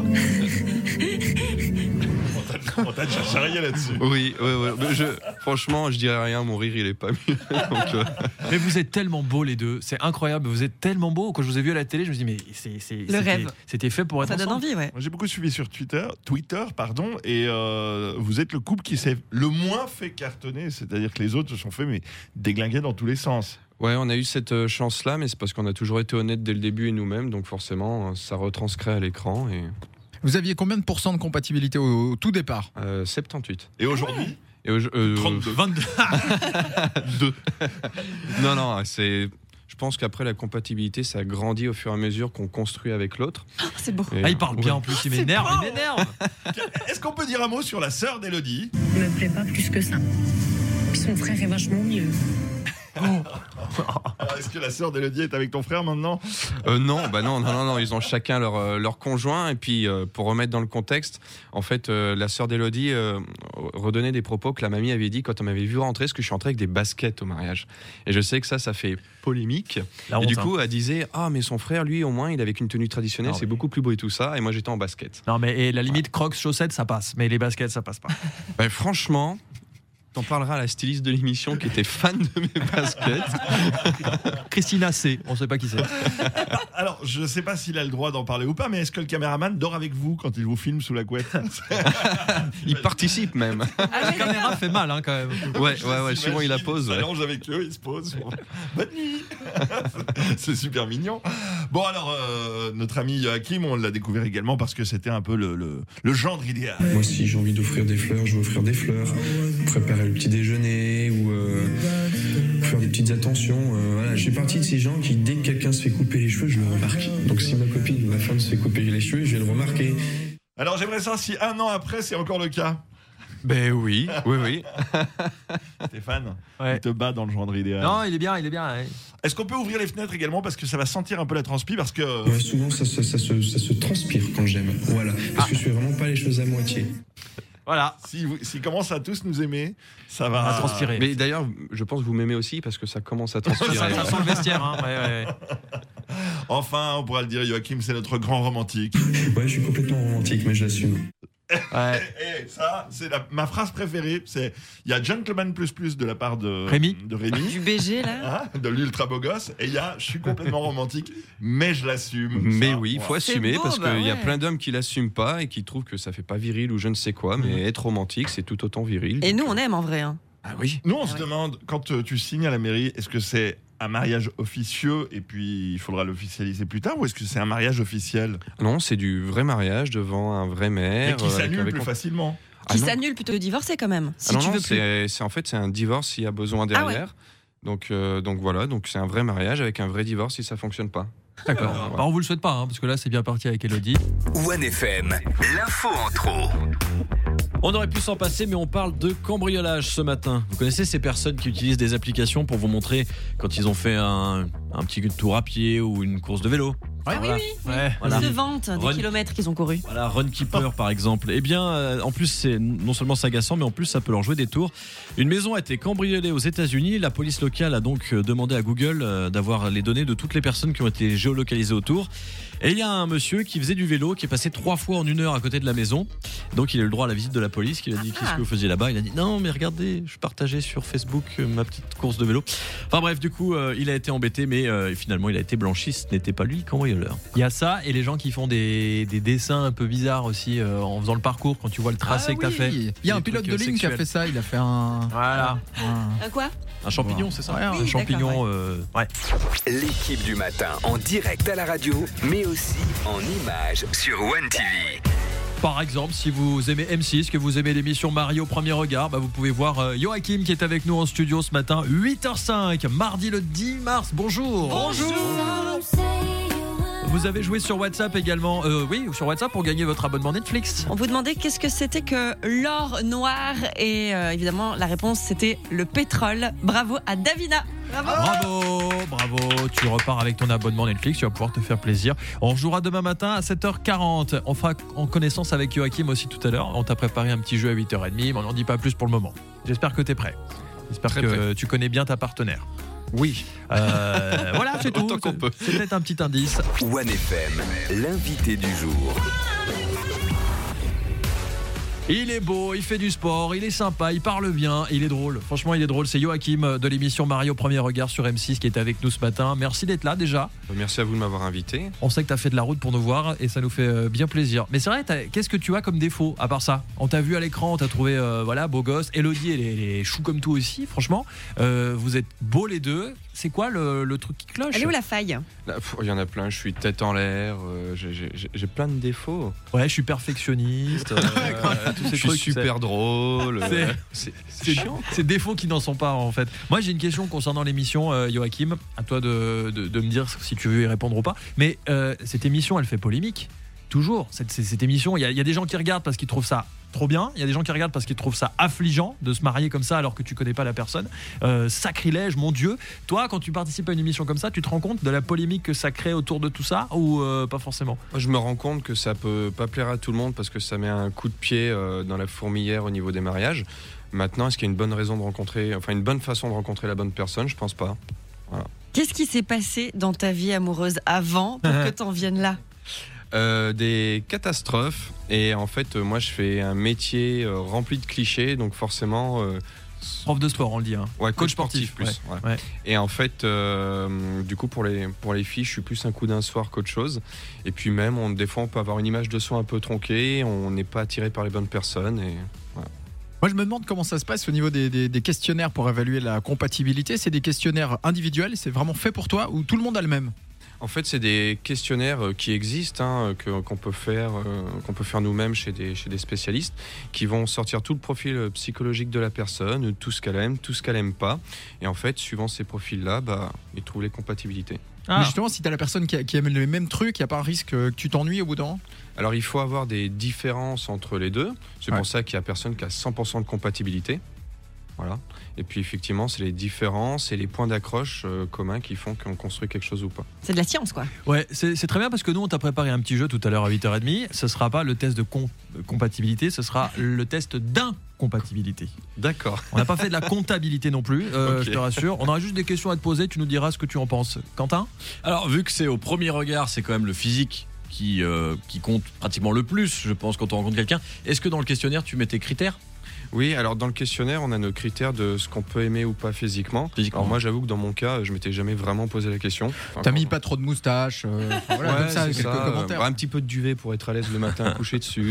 On t'a cherché rien là-dessus. Oui. Franchement, je dirais rien. Mon rire, il est pas mieux. Donc, Mais vous êtes tellement beaux les deux. C'est incroyable. Vous êtes tellement beaux. Quand je vous ai vu à la télé, je me suis dit mais le rêve. C'était fait pour être Ça donne ensemble. envie, ouais. Moi, j'ai beaucoup suivi sur Twitter, et vous êtes le couple qui s'est le moins fait cartonner. C'est-à-dire que les autres se sont fait déglinguer dans tous les sens. ouais, on a eu cette chance-là, mais c'est parce qu'on a toujours été honnête dès le début et nous-mêmes, donc forcément, ça retranscrit à l'écran. Et... Vous aviez combien de pourcents de compatibilité au tout départ? 78. Et aujourd'hui? 32. 22. 2. Non, c'est. Je pense qu'après la compatibilité, ça grandit au fur et à mesure qu'on construit avec l'autre. C'est beau. Et, il parle bien en plus, il m'énerve. Est-ce qu'on peut dire un mot sur la sœur d'Élodie? Il me plaît pas plus que ça. Puis son frère est vachement mieux. Alors, est-ce que la sœur d'Élodie est avec ton frère maintenant? Non, ils ont chacun leur conjoint. Et puis, pour remettre dans le contexte, en fait, la sœur d'Élodie redonnait des propos que la mamie avait dit quand on m'avait vu rentrer, parce que je suis entré avec des baskets au mariage. Et je sais que ça fait polémique. La et honte, du coup, elle disait mais son frère, lui, au moins, il avait une tenue traditionnelle, c'est beaucoup plus beau et tout ça. Et moi, j'étais en basket. Non, mais et la limite Crocs, chaussettes, ça passe. Mais les baskets, ça passe pas. Franchement. T'en parleras à la styliste de l'émission qui était fan de mes baskets. Christina C. On sait pas qui c'est. Alors, je sais pas s'il a le droit d'en parler ou pas, mais est-ce que le caméraman dort avec vous quand il vous filme sous la couette? Il participe même. La caméra fait mal quand même. Ouais, souvent il la pose. Il s'allonge avec eux, il se pose. Bonne nuit. C'est super mignon. Bon alors, notre ami Joachim, on l'a découvert également parce que c'était un peu le gendre idéal. Moi, si j'ai envie d'offrir des fleurs, je vais offrir des fleurs. Préparer le petit déjeuner ou faire des petites attentions. Voilà, je fais partie de ces gens qui, dès que quelqu'un se fait couper les cheveux, je le remarque. Donc si ma copine ou ma femme se fait couper les cheveux, je vais le remarquer. Alors j'aimerais savoir si 1 an après, c'est encore le cas. Ben oui. Stéphane, il te bat dans le gendre idéal. Non, il est bien. Ouais. Est-ce qu'on peut ouvrir les fenêtres également parce que ça va sentir un peu la transpi parce que... Ouais, souvent ça se transpire quand j'aime. Voilà, parce que je fais vraiment pas les choses à moitié. Voilà. S'ils commencent à tous nous aimer, ça va transpirer. Mais d'ailleurs, je pense que vous m'aimez aussi parce que ça commence à transpirer. ça sent le vestiaire. Hein. Ouais. Enfin, on pourra le dire, Joachim, c'est notre grand romantique. Ouais, je suis complètement romantique, mais je l'assume. Ouais. Et ça, c'est ma phrase préférée. Il y a Gentleman plus de la part de Rémi. Du BG, là. De l'ultra beau gosse. Et il y a je suis complètement romantique, mais je l'assume. Mais oui, il faut assumer beau, parce qu'il y a plein d'hommes qui l'assument pas et qui trouvent que ça fait pas viril ou je ne sais quoi. Mais être romantique, c'est tout autant viril. Et nous, on aime en vrai. Hein. Ah oui. Nous, on se demande, quand tu signes à la mairie, est-ce que c'est un mariage officieux et puis il faudra l'officialiser plus tard ou est-ce que c'est un mariage officiel? Non, c'est du vrai mariage devant un vrai maire. Et qui s'annule plus facilement. Qui s'annule plutôt que divorcer quand même. Si tu veux plus. C'est un divorce s'il y a besoin derrière. Donc voilà, donc c'est un vrai mariage avec un vrai divorce si ça fonctionne pas. D'accord. Bah, on vous le souhaite pas, parce que là c'est bien parti avec Élodie. One FM, l'info en trop. On aurait pu s'en passer, mais on parle de cambriolage ce matin. Vous connaissez ces personnes qui utilisent des applications pour vous montrer quand ils ont fait un petit tour à pied ou une course de vélo? Oui. Ils se vantent des kilomètres qu'ils ont courus. Voilà, Runkeeper par exemple. Eh bien, en plus, c'est non seulement agaçant, mais en plus, ça peut leur jouer des tours. Une maison a été cambriolée aux États-Unis. La police locale a donc demandé à Google d'avoir les données de toutes les personnes qui ont été géolocalisées autour. Et il y a un monsieur qui faisait du vélo, qui est passé 3 fois en 1 heure à côté de la maison. Donc il a eu le droit à la visite de la police, qui lui a dit qu'est-ce que vous faisiez là-bas. Il a dit non mais regardez, je partageais sur Facebook ma petite course de vélo. Enfin bref, du coup il a été embêté, mais finalement il a été blanchi. Ce n'était pas lui le cambrioleur. Il y a ça et les gens qui font des dessins un peu bizarres aussi en faisant le parcours quand tu vois le tracé que t'as fait. Il y a un pilote de ligne qui a fait ça. Il a fait un. Voilà. Un quoi? Un champignon, c'est ça? Ouais, un champignon. Ouais. L'équipe du matin en direct à la radio, mais aussi en images sur One TV. Par exemple, si vous aimez M6, que vous aimez l'émission Marie au premier regard, vous pouvez voir Joachim qui est avec nous en studio ce matin, 8h05, mardi le 10 mars. Bonjour. Bonjour. Vous avez joué sur WhatsApp également, sur WhatsApp pour gagner votre abonnement Netflix. On vous demandait qu'est-ce que c'était que l'or noir et évidemment la réponse c'était le pétrole. Bravo à Davina. Bravo, tu repars avec ton abonnement Netflix, tu vas pouvoir te faire plaisir. On jouera demain matin à 7h40. On fera en connaissance avec Joachim aussi tout à l'heure. On t'a préparé un petit jeu à 8h30, mais on n'en dit pas plus pour le moment. J'espère que tu es prêt. J'espère que tu connais bien ta partenaire. Oui. Voilà, c'est tout. C'est peut-être un petit indice. One FM, l'invité du jour. Il est beau, il fait du sport, il est sympa, il parle bien, il est drôle. Franchement, il est drôle. C'est Joachim de l'émission Marie au premier regard sur M6 qui est avec nous ce matin. Merci d'être là déjà. Merci à vous de m'avoir invité. On sait que tu as fait de la route pour nous voir et ça nous fait bien plaisir. Mais c'est vrai, qu'est-ce que tu as comme défaut à part ça? On t'a vu à l'écran, on t'a trouvé beau gosse. Elodie, elle est chou comme tout aussi, franchement. Vous êtes beaux les deux. C'est quoi le truc qui cloche? Elle est où la faille? Il y en a plein, je suis tête en l'air, j'ai plein de défauts. Ouais, je suis perfectionniste. Je suis super drôle. C'est chiant. C'est défauts qui n'en sont pas en fait. Moi j'ai une question concernant l'émission Joachim. À toi de me dire si tu veux y répondre ou pas. Mais cette émission elle fait polémique. Toujours. Cette émission, il y a des gens qui regardent parce qu'ils trouvent ça trop bien. Il y a des gens qui regardent parce qu'ils trouvent ça affligeant de se marier comme ça alors que tu connais pas la personne. Sacrilège, mon Dieu. Toi, quand tu participes à une émission comme ça, tu te rends compte de la polémique que ça crée autour de tout ça ou pas forcément? Moi, je me rends compte que ça peut pas plaire à tout le monde parce que ça met un coup de pied dans la fourmilière au niveau des mariages. Maintenant, est-ce qu'il y a une bonne façon de rencontrer la bonne personne? Je pense pas. Voilà. Qu'est-ce qui s'est passé dans ta vie amoureuse avant pour que t'en viennes là? Des catastrophes et en fait moi je fais un métier rempli de clichés, donc forcément prof de sport on le dit ouais, coach sportif plus ouais. Et en fait du coup pour les filles je suis plus un coup d'un soir qu'autre chose, et puis même des fois on peut avoir une image de soi un peu tronquée, on n'est pas attiré par les bonnes personnes et voilà. Moi, je me demande comment ça se passe au niveau des questionnaires pour évaluer la compatibilité. C'est des questionnaires individuels, c'est vraiment fait pour toi ou tout le monde a le même? En fait, c'est des questionnaires qui existent, qu'on peut faire nous-mêmes chez des spécialistes, qui vont sortir tout le profil psychologique de la personne, tout ce qu'elle aime, tout ce qu'elle aime pas. Et en fait, suivant ces profils-là, ils trouvent les compatibilités. Mais justement, si tu as la personne qui aime les mêmes trucs, il n'y a pas un risque que tu t'ennuies au bout d'un moment? Alors, il faut avoir des différences entre les deux. C'est pour ça qu'il n'y a personne qui a 100% de compatibilité. Voilà. Et puis effectivement, c'est les différences et les points d'accroche communs qui font qu'on construit quelque chose ou pas. C'est de la science quoi. Ouais, c'est très bien parce que nous on t'a préparé un petit jeu tout à l'heure à 8h30. Ce sera pas le test de compatibilité, ce sera le test d'incompatibilité. D'accord. On n'a pas fait de la comptabilité non plus, okay. Je te rassure. On aura juste des questions à te poser, tu nous diras ce que tu en penses. Quentin? Alors vu que c'est au premier regard, c'est quand même le physique qui compte pratiquement le plus, je pense, quand on rencontre quelqu'un. Est-ce que dans le questionnaire tu mets tes critères? Oui, alors dans le questionnaire, on a nos critères de ce qu'on peut aimer ou pas physiquement. Alors moi, j'avoue que dans mon cas, je m'étais jamais vraiment posé la question. T'as mis pas trop de moustache, voilà, ouais, ça, quelques commentaires. Un petit peu de duvet pour être à l'aise le matin, coucher dessus.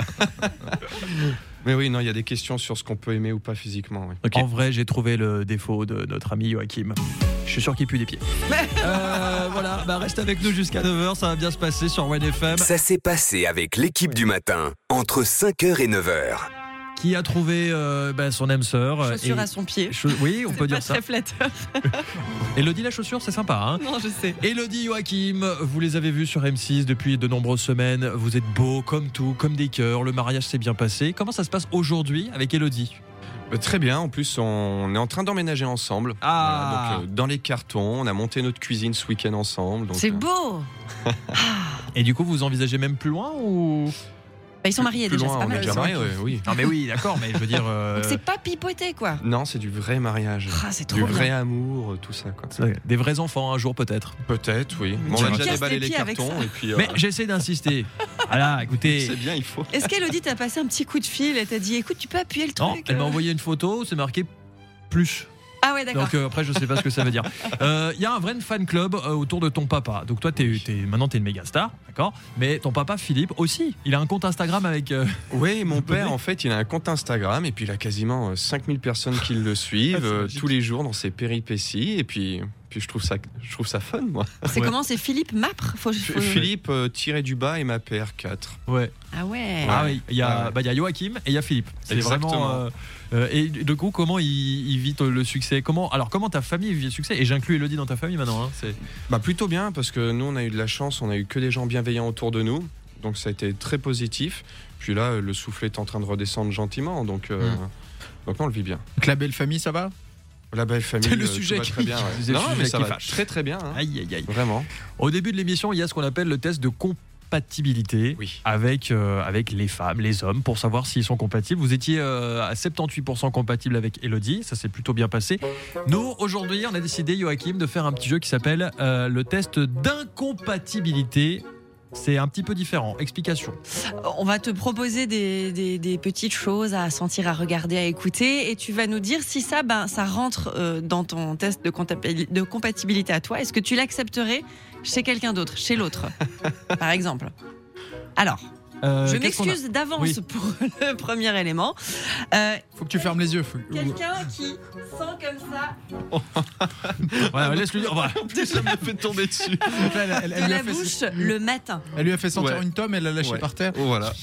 Mais oui, non, il y a des questions sur ce qu'on peut aimer ou pas physiquement. Oui. Okay. En vrai, j'ai trouvé le défaut de notre ami Joachim. Je suis sûr qu'il pue des pieds. Voilà, reste avec nous jusqu'à 9h, ça va bien se passer sur One FM. Ça s'est passé avec l'équipe du matin, entre 5h et 9h. Qui a trouvé son âme sœur. Chaussure à son pied. Oui, on peut dire ça. C'est pas très flatteur. Elodie, la chaussure, c'est sympa. Non, je sais. Elodie, Joachim, vous les avez vus sur M6 depuis de nombreuses semaines. Vous êtes beaux comme tout, comme des cœurs. Le mariage s'est bien passé. Comment ça se passe aujourd'hui avec Elodie? Très bien, en plus on est en train d'emménager ensemble. Donc, dans les cartons, on a monté notre cuisine ce week-end ensemble. C'est beau. Et du coup, vous envisagez même plus loin ou... Ils sont mariés Plus déjà, loin, c'est pas on est mal. déjà mariés, oui. Non mais oui, d'accord, mais je veux dire. Donc c'est pas pipoté quoi. Non, c'est du vrai mariage. C'est trop du bien. vrai amour, tout ça. Quoi. Des vrais enfants un jour peut-être. Peut-être, oui. Mais On tu a me déjà casses déballé les les pieds avec cartons. ça. Et puis, Mais j'essaie d'insister. Voilà, écoutez. C'est bien, il faut. Est-ce qu'Elodie t'a passé un petit coup de fil et t'a dit écoute, tu peux appuyer le truc Non, elle m'a envoyé une photo, c'est marqué plus. Ah ouais, d'accord. Donc après, je sais pas ce que ça veut dire. Il y a un vrai fan club autour de ton papa. Donc toi, maintenant, t'es une méga star, d'accord. Mais ton papa Philippe aussi, il a un compte Instagram avec. Oui, mon père, en fait, il a un compte Instagram et puis il a quasiment 5000 personnes qui le suivent tous les jours dans ses péripéties. Et puis je trouve ça fun, moi. C'est comment? C'est Philippe Mapre? Philippe tiré du bas et ma PR4. Ouais. Ah ouais. Ah oui, il y a Joachim et il y a Philippe. C'est Exactement. vraiment. Et du coup, comment il vit le succès? Comment ta famille vit le succès? Et j'inclus Elodie dans ta famille maintenant. Plutôt bien, parce que nous, on a eu de la chance, on a eu que des gens bienveillants autour de nous. Donc ça a été très positif. Puis là, le soufflet est en train de redescendre gentiment. Donc on le vit bien. Donc la belle famille, ça va? La belle famille, c'est le sujet tout va très bien. Ouais. C'est le Non, sujet mais ça qui va fâche. très très bien. Hein. Aïe, aïe, aïe. Vraiment. Au début de l'émission, il y a ce qu'on appelle le test de compatibilité avec les femmes, les hommes, pour savoir s'ils sont compatibles. Vous étiez à 78% compatible avec Elodie, ça s'est plutôt bien passé. Nous, aujourd'hui, on a décidé, Joachim, de faire un petit jeu qui s'appelle le test d'incompatibilité. C'est un petit peu différent. Explication. On va te proposer des petites choses à sentir, à regarder, à écouter, et tu vas nous dire si ça rentre dans ton test de compatibilité à toi. Est-ce que tu l'accepterais chez quelqu'un d'autre, chez l'autre, par exemple? Alors, je m'excuse d'avance pour le premier élément. Faut que tu fermes les yeux. Quelqu'un qui sent comme ça. Ouais, laisse-le dire. Ça me fait tomber dessus. Elle de la bouche le matin. Elle lui a fait sentir une tome, elle l'a lâché par terre. Voilà.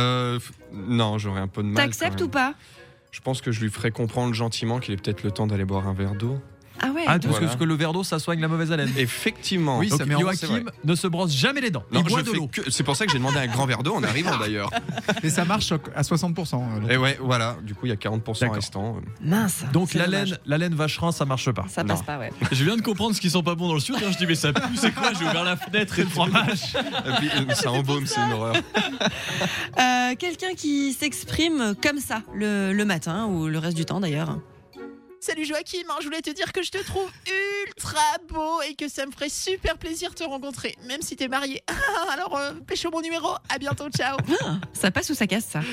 Non, j'aurais un peu de mal. T'acceptes ou pas? Je pense que je lui ferai comprendre gentiment qu'il est peut-être le temps d'aller boire un verre d'eau. Ah ouais. Parce que le verre d'eau, ça soigne la mauvaise haleine. Effectivement. Oui, donc ça met Joachim ne se brosse jamais les dents. Non, il boit de l'eau. C'est pour ça que j'ai demandé un grand verre d'eau en arrivant d'ailleurs. Et ça marche à 60%. Et ouais, voilà. Du coup, il y a 40% restant. Mince. Donc la laine vacherin, ça marche pas. Ça passe pas, ouais. Je viens de comprendre ce qui sont pas bons dans le sud. Je dis mais ça pue, c'est quoi? J'ai ouvert la fenêtre et le fromage. Et puis ça embaume, c'est une horreur. Quelqu'un qui s'exprime comme ça le matin ou le reste du temps d'ailleurs. Salut Joachim, je voulais te dire que je te trouve ultra beau et que ça me ferait super plaisir de te rencontrer, même si t'es marié. Alors, pécho mon numéro, à bientôt, ciao. Ça passe ou ça casse, ça?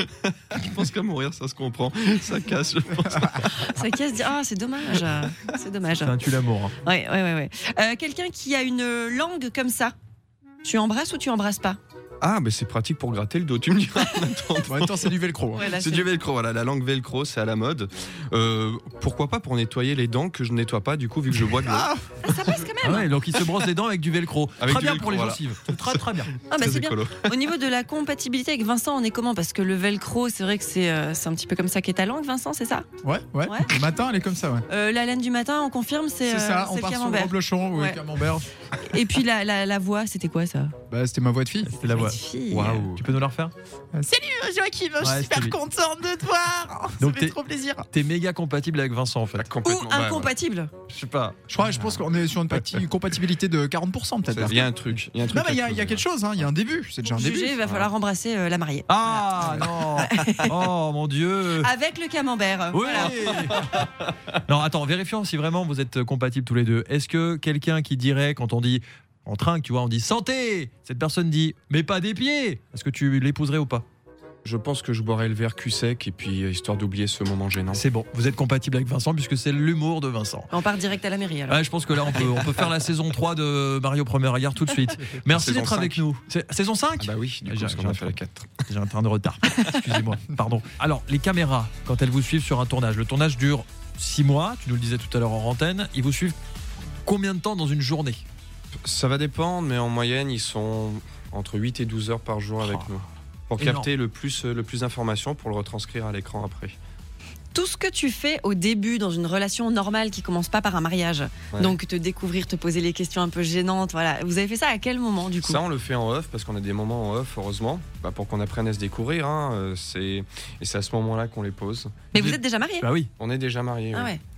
Je pense qu'à mourir, ça se comprend. Ça casse, je pense. Ça casse, c'est dommage. C'est dommage. C'est un tue l'amour. Hein. Ouais. Quelqu'un qui a une langue comme ça, tu embrasses ou tu embrasses pas? Ah, mais c'est pratique pour gratter le dos, tu me diras. En même temps, c'est du velcro. Ouais, là, c'est du velcro, voilà, la langue velcro, c'est à la mode. Pourquoi pas pour nettoyer les dents que je nettoie pas, du coup, vu que je bois de l'eau. Ça passe quand même. Ouais, donc il se brosse les dents avec du velcro. Avec très du bien velcro, pour les voilà. gencives. Très bien. C'est bien. Au niveau de la compatibilité avec Vincent, on est comment? Parce que le velcro, c'est vrai que c'est un petit peu comme ça qu'est ta langue, Vincent, c'est ça? Ouais. Le matin, elle est comme ça, ouais. La laine du matin, on confirme, c'est ça, on le part sur le camembert. reblochon ou le camembert. Et puis la voix, c'était quoi ça? C'était ma voix de fille. C'était la voix. Waouh. Tu peux nous la refaire? Salut Joachim, je suis super contente de te voir. Donc ça fait trop plaisir. T'es méga compatible avec Vincent en fait. Ou incompatible. Je sais pas. Je pense qu'on est sur une compatibilité de 40% peut-être. Il y a un truc. Non, mais il y a quelque chose, il y a un début. C'est déjà un début. Il va falloir embrasser la mariée. Ah non. Oh mon Dieu. Avec le camembert. Oui. Voilà. Non, attends, vérifions si vraiment vous êtes compatibles tous les deux. Est-ce que quelqu'un qui dirait, quand on dit en train, tu vois, on dit santé, cette personne dit mais pas des pieds, est-ce que tu l'épouserais ou pas? Je pense que je boirais le verre cul sec et puis histoire d'oublier ce moment gênant. C'est bon, vous êtes compatible avec Vincent puisque c'est l'humour de Vincent. On part direct à la mairie alors. Ouais, je pense que là on peut faire la saison 3 de Mario Premier Regard tout de suite. Merci d'être avec nous. Saison 5 Ah bah oui, du coup, parce qu'on a fait la 4. J'ai un train de retard. Excusez-moi, pardon. Alors, les caméras, quand elles vous suivent sur un tournage, le tournage dure 6 mois, tu nous le disais tout à l'heure en antenne, ils vous suivent combien de temps dans une journée? Ça va dépendre, mais en moyenne, ils sont entre 8 et 12 heures par jour avec nous. Pour capter le plus d'informations pour le retranscrire à l'écran après. Tout ce que tu fais au début dans une relation normale qui commence pas par un mariage, donc te découvrir, te poser les questions un peu gênantes, voilà. Vous avez fait ça à quel moment du coup? Ça on le fait en off parce qu'on a des moments en off heureusement, pour qu'on apprenne à se découvrir. Et c'est à ce moment-là qu'on les pose. Mais vous êtes déjà mariés? Bah oui. On est déjà mariés. Ah oui. ouais.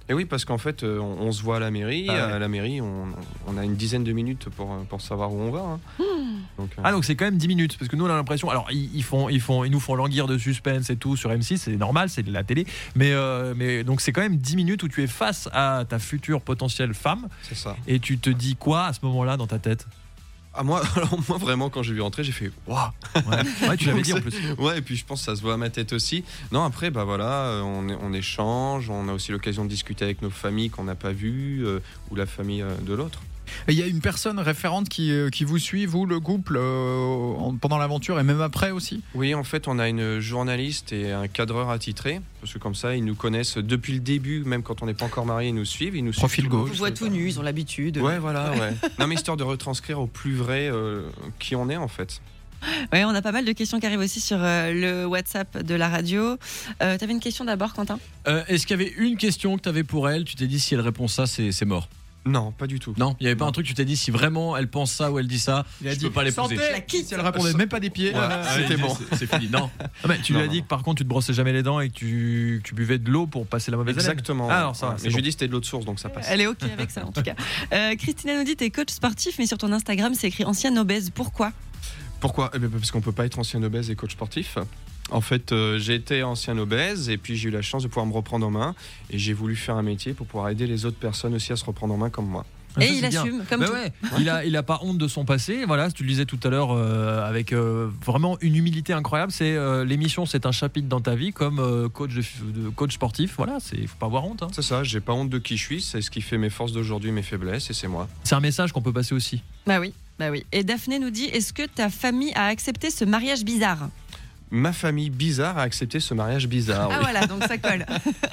Et oui, parce qu'en fait, on se voit à la mairie. Ah ouais. À la mairie, on a une dizaine de minutes pour savoir où on va. Hein. Donc c'est quand même 10 minutes, parce que nous on a l'impression, alors ils nous font languir de suspense et tout sur M6, c'est normal, c'est de la télé, mais donc c'est quand même 10 minutes où tu es face à ta future potentielle femme. C'est ça. Et tu te dis quoi à ce moment-là dans ta tête? Moi vraiment, quand j'ai vu rentrer, j'ai fait waouh. Ouais, tu l'avais dit en plus. Ouais, et puis je pense que ça se voit à ma tête aussi. Non, après, bah voilà, on échange, on a aussi l'occasion de discuter avec nos familles qu'on n'a pas vues ou la famille de l'autre. Il y a une personne référente qui vous suit, vous, le couple, pendant l'aventure et même après aussi? Oui, en fait, on a une journaliste et un cadreur attitré, parce que comme ça, ils nous connaissent depuis le début, même quand on n'est pas encore mariés, ils nous suivent. Profil gauche. On voit tout nu, ils ont l'habitude. Ouais, voilà, ouais. Non, mais histoire de retranscrire au plus vrai qui on est, en fait. Ouais, on a pas mal de questions qui arrivent aussi sur le WhatsApp de la radio. T'avais une question d'abord, Quentin? Est-ce qu'il y avait une question que tu avais pour elle? Tu t'es dit si elle répond ça, c'est mort? Non, pas du tout. Non, il n'y avait pas un truc, tu t'es dit si vraiment elle pense ça ou elle dit ça, je peux pas l'épouser. Si elle répondait même pas des pieds, c'était bon. C'est fini. Non. Mais tu lui as dit que par contre tu te brossais jamais les dents et que tu buvais de l'eau pour passer la mauvaise haleine. Exactement. Ah, alors ça va, mais je lui ai dit c'était de l'eau de source, donc ça passe. Elle est ok avec ça en tout cas. Christina nous dit t'es coach sportif, mais sur ton Instagram c'est écrit ancienne obèse. Pourquoi? Parce qu'on peut pas être ancien obèse et coach sportif. En fait, j'ai été ancien obèse et puis j'ai eu la chance de pouvoir me reprendre en main et j'ai voulu faire un métier pour pouvoir aider les autres personnes aussi à se reprendre en main comme moi. Et il assume, comme tout. Ouais. Il a pas honte de son passé. Voilà, tu le disais tout à l'heure, avec vraiment une humilité incroyable. C'est l'émission, c'est un chapitre dans ta vie comme coach sportif. Voilà, faut pas avoir honte. Hein. C'est ça. J'ai pas honte de qui je suis. C'est ce qui fait mes forces d'aujourd'hui, mes faiblesses, et c'est moi. C'est un message qu'on peut passer aussi. Bah oui. Et Daphné nous dit est-ce que ta famille a accepté ce mariage bizarre? Ma famille bizarre a accepté ce mariage bizarre. Ah oui. voilà, donc ça colle.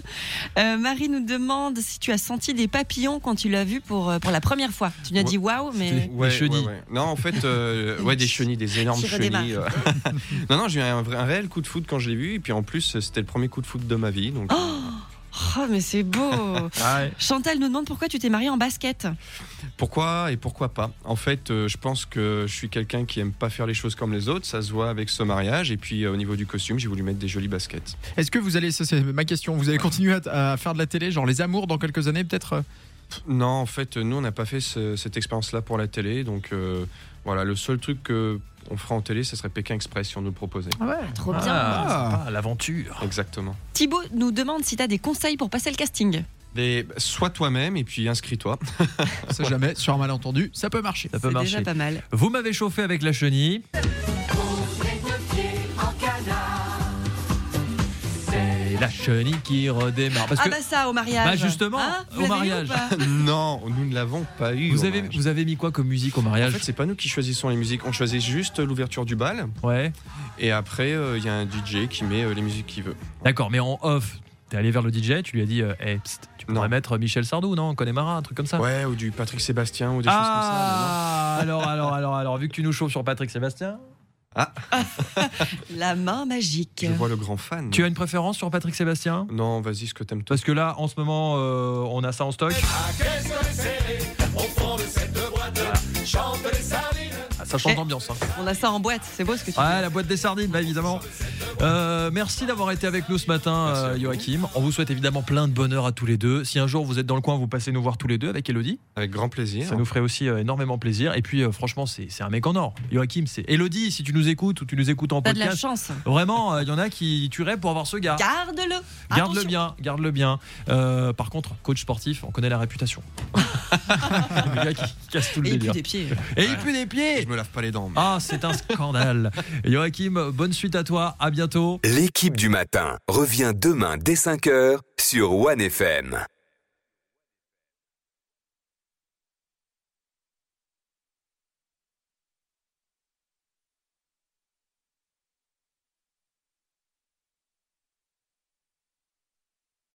Marie nous demande si tu as senti des papillons quand tu l'as vu pour la première fois. Tu nous as dit waouh, mais... Des chenilles. Ouais. Non, en fait, des chenilles, des énormes chenilles. Non, j'ai eu un réel coup de foudre quand je l'ai vu. Et puis en plus, c'était le premier coup de foudre de ma vie. Donc, Oh, mais c'est beau. Ouais. Chantal nous demande pourquoi tu t'es mariée en basket. Pourquoi et pourquoi pas? En fait, je pense que je suis quelqu'un qui aime pas faire les choses comme les autres. Ça se voit avec ce mariage. Et puis au niveau du costume, j'ai voulu mettre des jolis baskets. Est-ce que vous allez, ça c'est ma question, vous allez continuer à faire de la télé, genre Les Amours dans quelques années peut-être? Non, en fait, nous on n'a pas fait cette expérience-là pour la télé. Donc voilà, le seul truc que on fera en télé, ce serait Pékin Express si on nous le proposait. Ouais, trop bien. L'aventure. Exactement. Thibaut nous demande si tu as des conseils pour passer le casting. Sois toi-même et puis inscris-toi. Ça jamais, sur un malentendu, ça peut marcher. Ça peut marcher. Déjà pas mal. Vous m'avez chauffé avec la chenille. C'est la chenille qui redémarre. Parce que, ça au mariage. Bah justement, vous au l'avez mariage. eu ou pas? Non, nous ne l'avons pas eu. Vous avez mis quoi comme musique au mariage? En fait, c'est pas nous qui choisissons les musiques. On choisit juste l'ouverture du bal. Ouais. Et après, il y a un DJ qui met les musiques qu'il veut. D'accord, mais en off, t'es allé vers le DJ, tu lui as dit tu pourrais mettre Michel Sardou, non? Connemara, un truc comme ça? Ouais, ou du Patrick Sébastien ou des choses comme ça. Alors, vu que tu nous chauffes sur Patrick Sébastien. La main magique. Je vois le grand fan. Tu as une préférence sur Patrick Sébastien? Non, vas-y, ce que t'aimes toi. Parce que là, en ce moment, on a ça en stock. Ça chante d'ambiance. Hein. On a ça en boîte, c'est beau ce que tu dis. Ouais, la boîte des sardines, bah, évidemment. Merci d'avoir été avec nous ce matin, Joachim. On vous souhaite évidemment plein de bonheur à tous les deux. Si un jour vous êtes dans le coin, vous passez nous voir tous les deux avec Elodie. Avec grand plaisir. Ça nous ferait aussi énormément plaisir. Et puis, franchement, c'est un mec en or. Joachim, c'est Elodie. Si tu nous écoutes ou tu nous écoutes en T'as podcast, de la chance. Vraiment, il y en a qui tueraient pour avoir ce gars. Garde-le. Garde-le bien. Par contre, coach sportif, on connaît la réputation. Le gars qui casse tout le délire. Et il pue des pieds. Je me lave pas les dents. Ah, c'est un scandale. Joachim, bonne suite à toi. À bientôt. L'équipe du matin revient demain dès 5h sur 1FM.